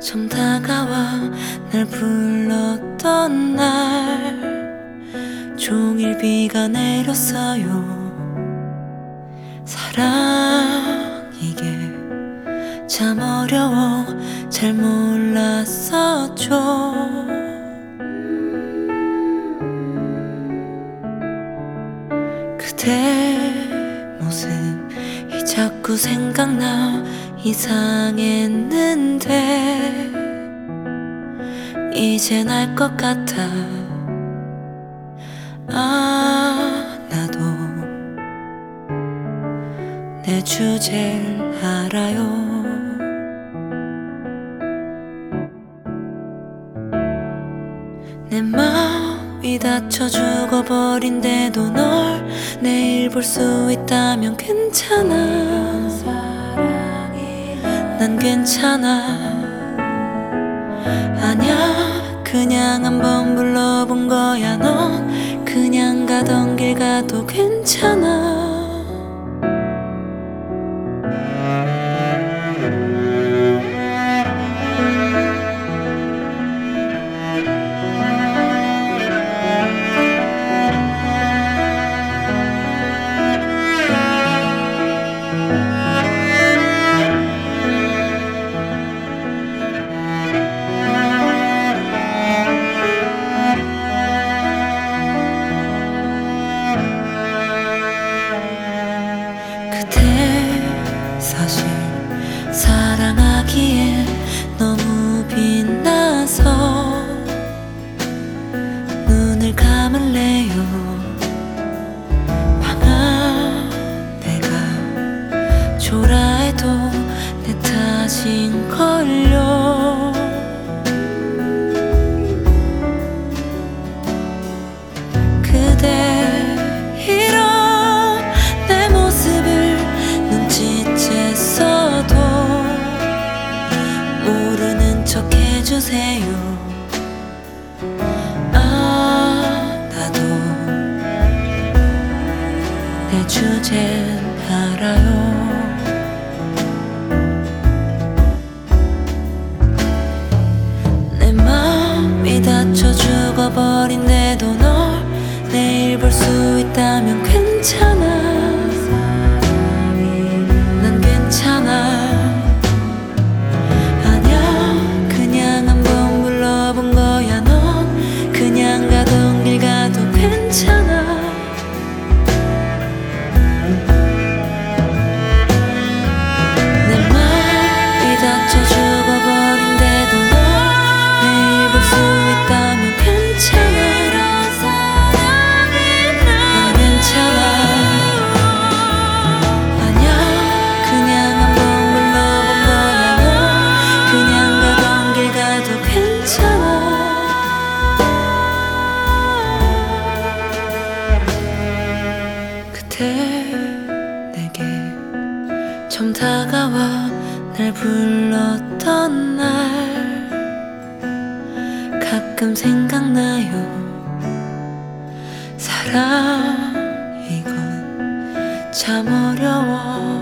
좀 다가와 날 불렀던 날 종일 비가 내렸어요. 사랑 이게 참 어려워 잘 몰랐었죠. 그대 모습이 자꾸 생각나 이상했는데 이젠 알 것 같아. 나도 내 주제를 알아요. 내 마음이 다쳐 죽어버린데도 널 내일 볼 수 있다면 괜찮아. 난 괜찮아. 아냐 그냥 한번 불러본 거야. 넌 그냥 가던 길 가도 괜찮아. 사실 사랑하기에 너무 빛나서 눈을 감을래요. 방아 내가 초라해도 내 탓인걸요. 그대 해주세요. 나도 내 주제를 알아요. 내 마음이 다쳐 죽어버린데도 널 내일 볼 수 있다면 괜찮아. 난 괜찮아. 가던 길 가도 괜찮아. 내 마음이 다쳐 죽어버린데도 널 내일 볼 수 있다면 괜찮아. 난 괜찮아. 아냐 그냥 한번 불러본 거야. 넌 그냥 가던 길 가도 괜찮아. 내게 좀 다가와 날 불렀던 날 가끔 생각나요. 사랑 이건 참 어려워.